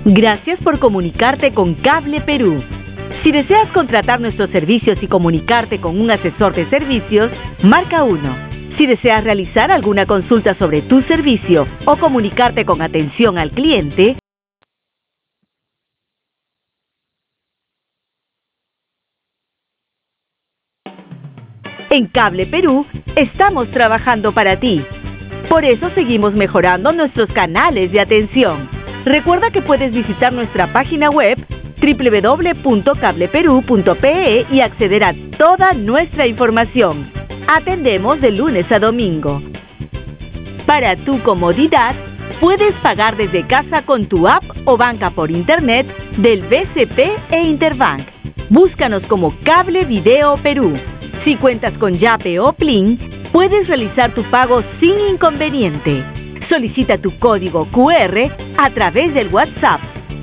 Gracias por comunicarte con Cable Perú. Si deseas contratar nuestros servicios y comunicarte con un asesor de servicios, marca 1. Si deseas realizar alguna consulta sobre tu servicio o comunicarte con atención al cliente, en Cable Perú estamos trabajando para ti. Por eso seguimos mejorando nuestros canales de atención. Recuerda que puedes visitar nuestra página web www.cableperu.pe y acceder a toda nuestra información. Atendemos de lunes a domingo. Para tu comodidad, puedes pagar desde casa con tu app o banca por internet del BCP e Interbank. Búscanos como Cable Video Perú. Si cuentas con Yape o Plin, puedes realizar tu pago sin inconveniente. Solicita tu código QR a través del WhatsApp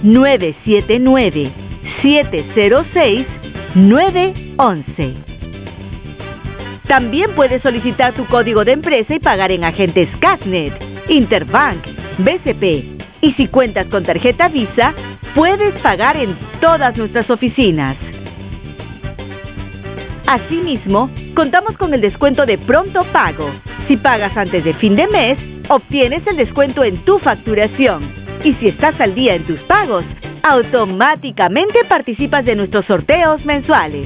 979-706-911. También puedes solicitar tu código de empresa y pagar en agentes Casnet, Interbank, BCP. Y si cuentas con tarjeta Visa, puedes pagar en todas nuestras oficinas. Asimismo, contamos con el descuento de pronto pago. Si pagas antes de fin de mes, obtienes el descuento en tu facturación. Y si estás al día en tus pagos, automáticamente participas de nuestros sorteos mensuales.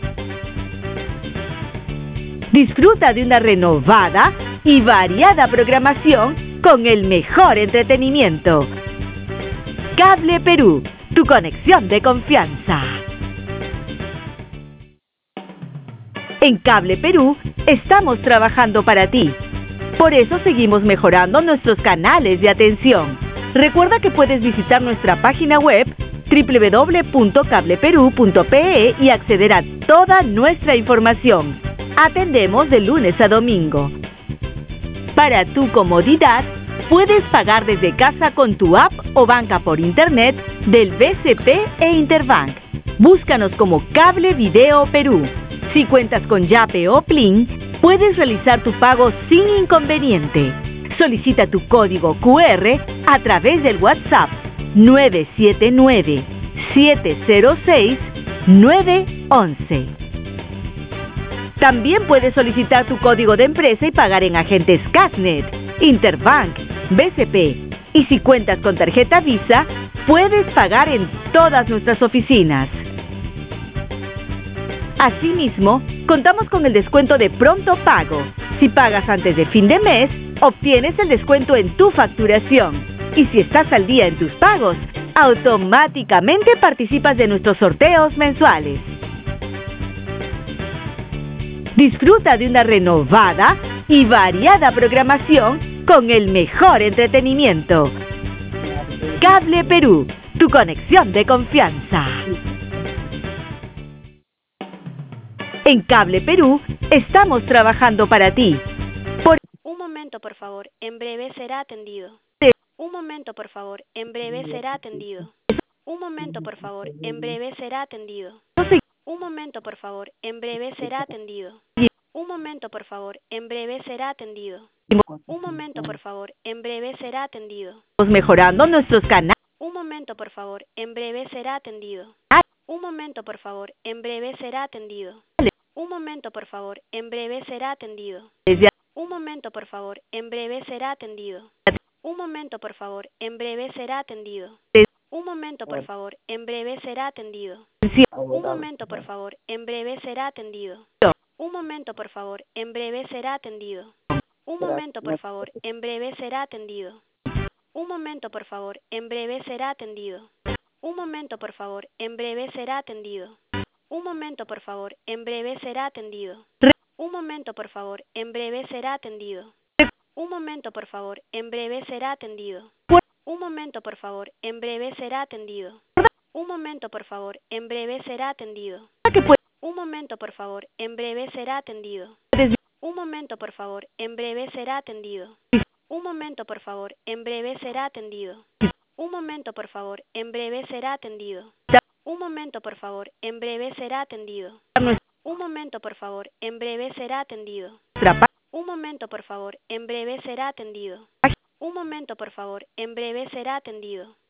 Disfruta de una renovada y variada programación con el mejor entretenimiento. Cable Perú, tu conexión de confianza. En Cable Perú estamos trabajando para ti. Por eso seguimos mejorando nuestros canales de atención. Recuerda que puedes visitar nuestra página web www.cableperu.pe y acceder a toda nuestra información. Atendemos de lunes a domingo. Para tu comodidad, puedes pagar desde casa con tu app o banca por internet del BCP e Interbank. Búscanos como Cable Video Perú. Si cuentas con Yape o Plin, puedes realizar tu pago sin inconveniente. Solicita tu código QR a través del WhatsApp 979-706-911. También puedes solicitar tu código de empresa y pagar en agentes Casnet, Interbank, BCP. Y si cuentas con tarjeta Visa, puedes pagar en todas nuestras oficinas. Asimismo, contamos con el descuento de pronto pago. Si pagas antes de fin de mes, obtienes el descuento en tu facturación. Y si estás al día en tus pagos, automáticamente participas de nuestros sorteos mensuales. Disfruta de una renovada y variada programación con el mejor entretenimiento. Cable Perú, tu conexión de confianza. En Cable Perú estamos trabajando para ti. Un momento, por favor. En breve será atendido. Un momento, por favor. En breve será atendido. Un momento, por favor. En breve será atendido. Un momento, por favor. En breve será atendido. Un momento, por favor. En breve será atendido. Un momento, por favor. En breve será atendido. Mejorando nuestros canales. Un momento, por favor. En breve será atendido. Un momento, por favor. En breve será atendido. Un momento, por favor. En breve será atendido. Un momento, por favor. En breve será atendido. Un momento, por favor. En breve será atendido. Un momento, por favor. En breve será atendido. Un momento, por favor. En breve será atendido. Un momento, por favor. En breve será atendido. Un momento, por favor. En breve será atendido. Un momento, por favor. En breve será atendido. Un momento, por favor. En breve será atendido. Un momento, por favor. En breve será atendido. Un momento, por favor. En breve será atendido. Un momento, por favor. En breve será atendido. Un momento, por favor. En breve será atendido. Un momento, por favor. En breve será atendido. Un momento, por favor. En breve será atendido. Un momento, por favor. En breve será atendido. Un momento, por favor. En breve será atendido. Un momento, por favor. En breve será atendido. Un momento, por favor. En breve será atendido. Un momento, por favor. En breve será atendido. Un momento, por favor. En breve será atendido. Un momento, por favor. En breve será atendido.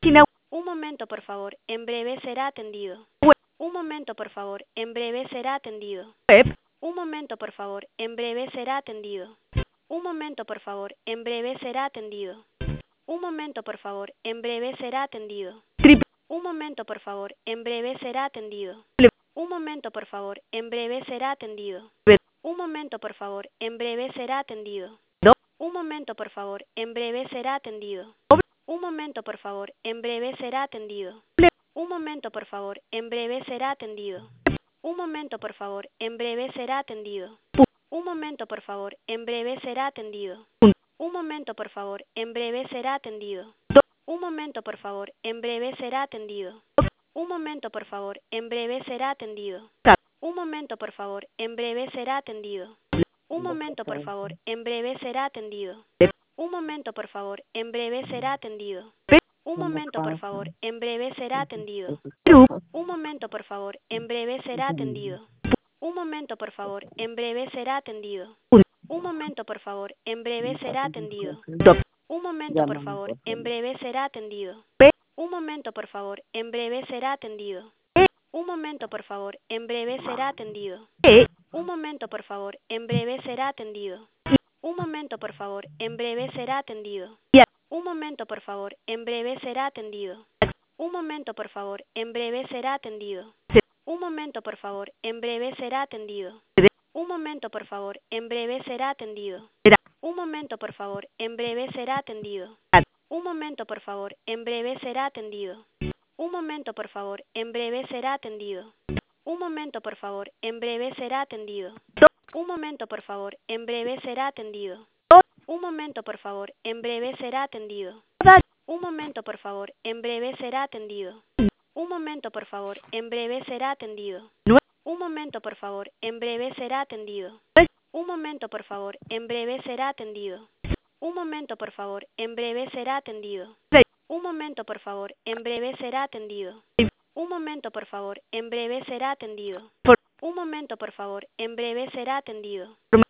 Un momento, por favor. En breve será atendido. Un momento, por favor. En breve será atendido. Un momento, por favor. En breve será atendido. Un momento, por favor. En breve será atendido. Un momento, por favor. En breve será atendido. Un momento, por favor. En breve será atendido. Un momento, por favor. En breve será atendido. Un momento, por favor. En breve será atendido. Un momento, por favor. En breve será atendido. Un momento, por favor. En breve será atendido. Un momento, por favor. En breve será atendido. Un momento, por favor. En breve será atendido. Un momento, por favor. En breve será atendido. Un momento, por favor. En breve será atendido. Un momento, por favor. En breve será atendido. Un momento, por favor. En breve será atendido. Un momento, por favor. En breve será atendido. Un momento, por favor. En breve será atendido. Un momento, por favor. En breve será atendido. Un momento, por favor. En breve será atendido. Un momento, por favor. En breve será atendido. Un momento, por favor. En breve será atendido. Un momento, por favor. En breve será atendido. Un momento, por favor. En breve será atendido. Un momento, por favor. En breve será atendido. Un momento, por favor. En breve será atendido. Un momento, por favor. En breve será atendido. Un momento, por favor. En breve será atendido. Un momento, por favor. En breve será atendido. Un momento, por favor. En breve será atendido. Un momento, por favor. En breve será atendido. Un momento, por favor. En breve será atendido. Un momento, por favor. En breve será atendido. Un momento, por favor. En breve será atendido. Un momento, por favor. En breve será atendido. Un momento, por favor. En breve será atendido. Un momento, por favor. En breve será atendido. Un momento, por favor. En breve será atendido. Un momento, por favor. En breve será atendido. Un momento, por favor. En breve será atendido. Un momento, por favor. En breve será atendido. Un momento, por favor. En breve será atendido. Un momento, por favor. En breve será atendido. Un momento, por favor. En breve será atendido. Un momento, por favor. En breve será atendido. Un momento, por favor. En breve será atendido.